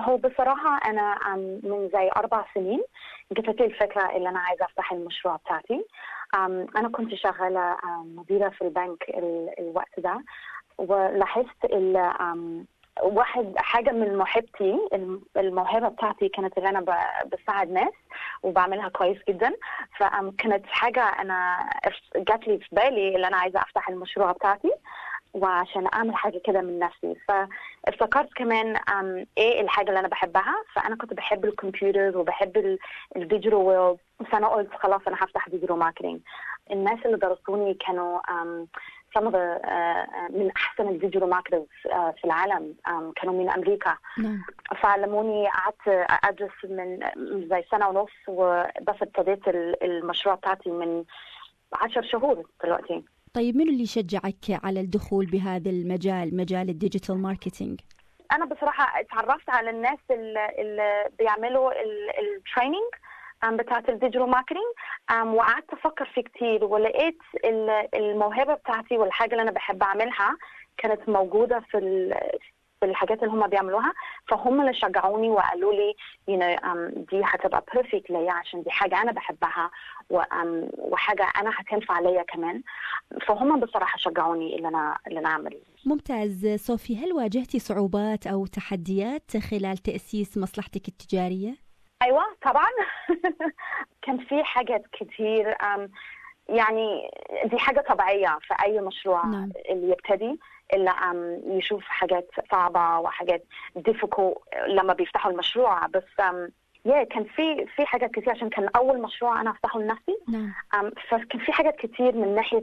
هو بصراحة أنا من زي 4 سنين جت لي الفكرة اللي أنا عايزة أفتح المشروع بتاعتي. أنا كنت شغالة مديرة في البنك الوقت ده، ولاحظت حاجة من موهبتي، الموهبة بتاعتي كانت اللي أنا بساعد ناس وبعملها كويس جدا. فكانت حاجة أنا جات لي في بالي اللي أنا عايزة أفتح المشروع بتاعتي وعشان أعمل حاجة كده من نفسي. فافتكرت كمان إيه الحاجة اللي أنا بحبها. فأنا كنت بحب الكمبيوتر وبحب الديجيتال وورلد، فأنا قلت خلاص أنا هفتح ديجيتال ماركتينج. الناس اللي درسوني كانوا من أحسن الديجيتال ماركترز في العالم، كانوا من أمريكا. فعلموني، قعدت أدرس من زي 1.5 سنة، وبس ابتديت المشروع بتاعتي من 10 شهور دلوقتي. طيب من اللي شجعك على الدخول بهذا المجال، مجال الديجيتال ماركتينج؟ أنا بصراحة اتعرفت على الناس اللي بيعملوا التريننج بتاعت الديجيتال ماركتينج، وقعدت أفكر فيه كتير، ولقيت الموهبة بتاعتي والحاجة اللي أنا بحب أعملها كانت موجودة في الحاجات اللي هم بيعملوها. فهم اللي شجعوني وقالوا لي دي هتبقى بيرفكت ليا عشان دي حاجة أنا بحبها وحاجة أنا هتنفع ليا كمان. فهم بصراحة شجعوني اللي أنا أعمل. ممتاز. صوفي، هل واجهتي صعوبات أو تحديات خلال تأسيس مصلحتك التجارية؟ أيوة طبعا. كان في حاجات كتير، يعني دي حاجة طبيعية في أي مشروع. نعم. اللي يبتدي إلا يشوف حاجات صعبة وحاجات difficult لما بيفتحوا المشروع. بس كان في حاجات كتير عشان كان أول مشروع أنا أفتحه لنفسي. نعم. فكان في حاجات كتير من ناحية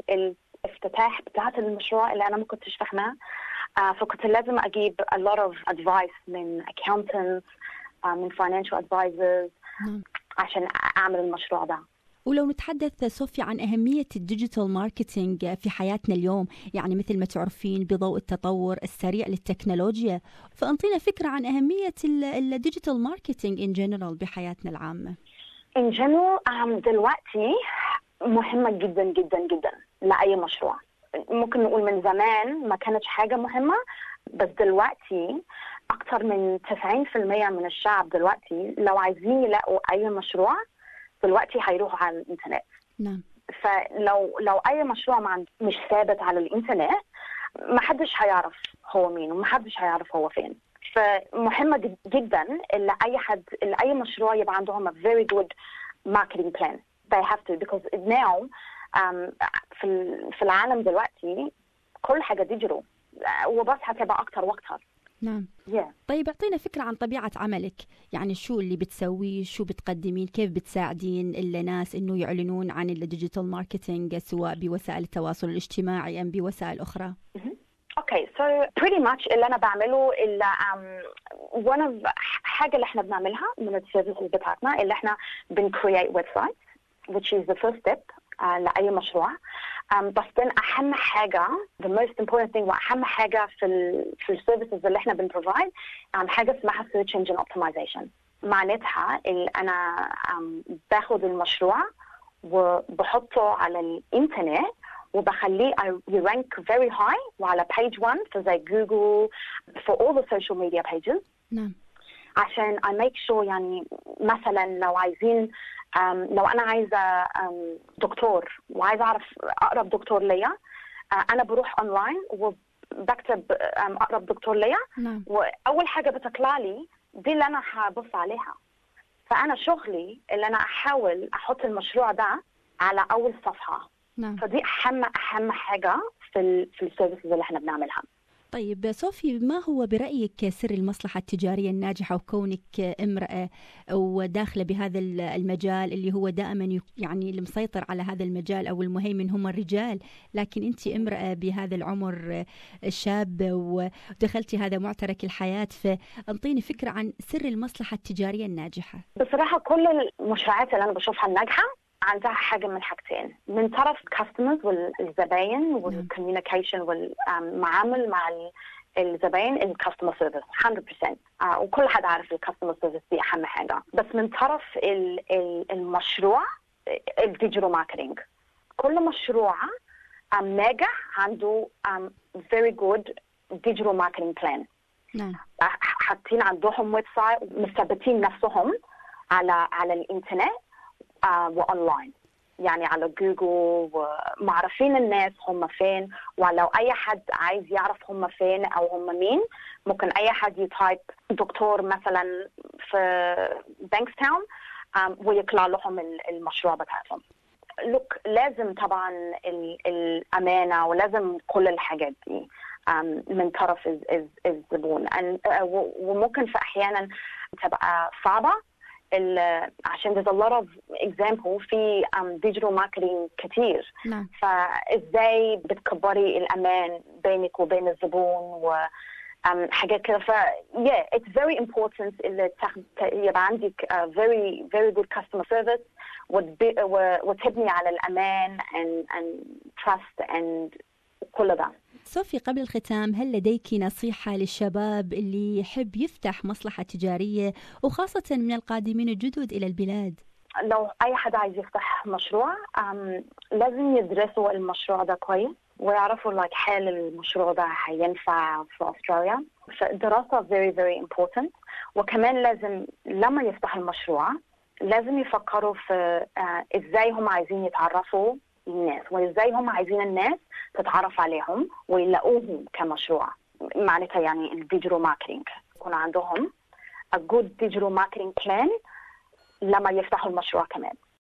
الافتتاح بتاعة المشروع اللي أنا ما كنتش فاهمها. فكنت لازم أجيب a lot of advice من accountants، من financial advisors. نعم. عشان أعمل المشروع ده. ولو نتحدث صوفي عن أهمية الديجيتال ماركتينج في حياتنا اليوم، يعني مثل ما تعرفين بضوء التطور السريع للتكنولوجيا، فأنطينا فكرة عن أهمية الديجيتال ماركتينج in general بحياتنا العامة. in general دلوقتي مهمة جدا جدا جدا لأي مشروع. ممكن نقول من زمان ما كانتش حاجة مهمة، بس دلوقتي أكثر من 90% من الشعب دلوقتي لو عايزين يلاقوا أي مشروع دلوقتي هيروحوا على الإنترنت. نعم. فلو أي مشروع مش ثابت على الإنترنت، ما حدش هيعرف هو مين وما حدش هيعرف هو فين. فمهمة جدا إلا أي مشروع يبقى عندهم a very good marketing plan. They have to, because now في العالم دلوقتي كل حاجة ديجيتال، وبس هتبقى أكتر وأكتر. نعم. طيب أعطينا فكرة عن طبيعة عملك، يعني شو اللي بتسويه، شو بتقدمين، كيف بتساعدين الناس إنه يعلنون عن الديجيتال ماركتينج سواء بوسائل التواصل الاجتماعي أم بوسائل أخرى؟ Okay, so pretty much اللي أنا بعمله one of حاجة اللي إحنا بنعملها من السيرفيسز بتاعتنا اللي إحنا create websites, which is the first step لأي مشروع. بس أهم حاجة the most important thing وأهم حاجة في السيرفيسز اللي إحنا provide حاجة اسمها search engine optimization. معناتها أنا باخد المشروع وبحطه على الإنترنت وبخليه rank very high وعلى page 1 في زي جوجل for all the social media pages. نعم. عشان I make sure يعني مثلا لو أنا عايزة دكتور وعايزة أعرف أقرب دكتور ليا، أنا بروح أونلاين وبكتب أقرب دكتور ليا. نعم. وأول حاجة بتطلع لي دي اللي أنا هبص عليها. فأنا شغلي اللي أنا أحاول أحط المشروع ده على أول صفحة. نعم. فدي أهم حاجة في السيرفيسز اللي احنا بنعملها. طيب صوفي، ما هو برأيك سر المصلحة التجارية الناجحة وكونك امرأة وداخلة بهذا المجال اللي هو دائما يعني المسيطر على هذا المجال أو المهيمن هم الرجال، لكن أنت امرأة بهذا العمر شابة ودخلتي هذا معترك الحياة، فأنطيني فكرة عن سر المصلحة التجارية الناجحة. بصراحة كل المشروعات اللي أنا بشوفها الناجحة عندها حاجة من حاجتين، من طرف customers والزباين والcommunication والمعامل مع الزباين الكاستمر سيرفيس 100%. وكل حد عارف الكاستمر سيرفيس دي أهم حاجة. بس من طرف المشروع الديجيتال ماركتينج، كل مشروع ناجح عنده very good digital marketing plan. نعم. حاطين عندهم ويب سايت، مثبتين نفسهم على الإنترنت وأونلاين، يعني على جوجل، ومعرفين الناس هم فين. ولو أي حد عايز يعرف هم فين أو هم مين، ممكن أي حد يتايب دكتور مثلا في بانكستاون ويطلع لهم المشروع بتاعهم. لازم طبعا الأمانة، ولازم كل الحاجات دي من طرف الزبون. وممكن في أحيانا تبقى صعبة، عشان there's a lot of example في digital marketing كتير. نعم. فإزاي بتكبري الأمان بينك وبين الزبون حاجات كده. yeah, it's very important اللي يبقى عندك very very good customer service وتبني على الأمان and trust and كل ده. صوفي، قبل الختام، هل لديك نصيحة للشباب اللي يحب يفتح مصلحة تجارية، وخاصة من القادمين الجدد إلى البلاد؟ لو أي حد عايز يفتح مشروع لازم يدرسوا المشروع ده كويس، ويعرفوا حال المشروع ده هينفع في أستراليا. فالدراسة very very important. وكمان لازم لما يفتح المشروع لازم يفكروا في إزاي هم عايزين يتعرفوا الناس، وإزاي هم عايزين الناس تتعرف عليهم ويلاقوهم كمشروع. معناتها يعني الديجيتال ماركتينج يكون عندهم a good digital marketing plan لما يفتحوا المشروع كمان.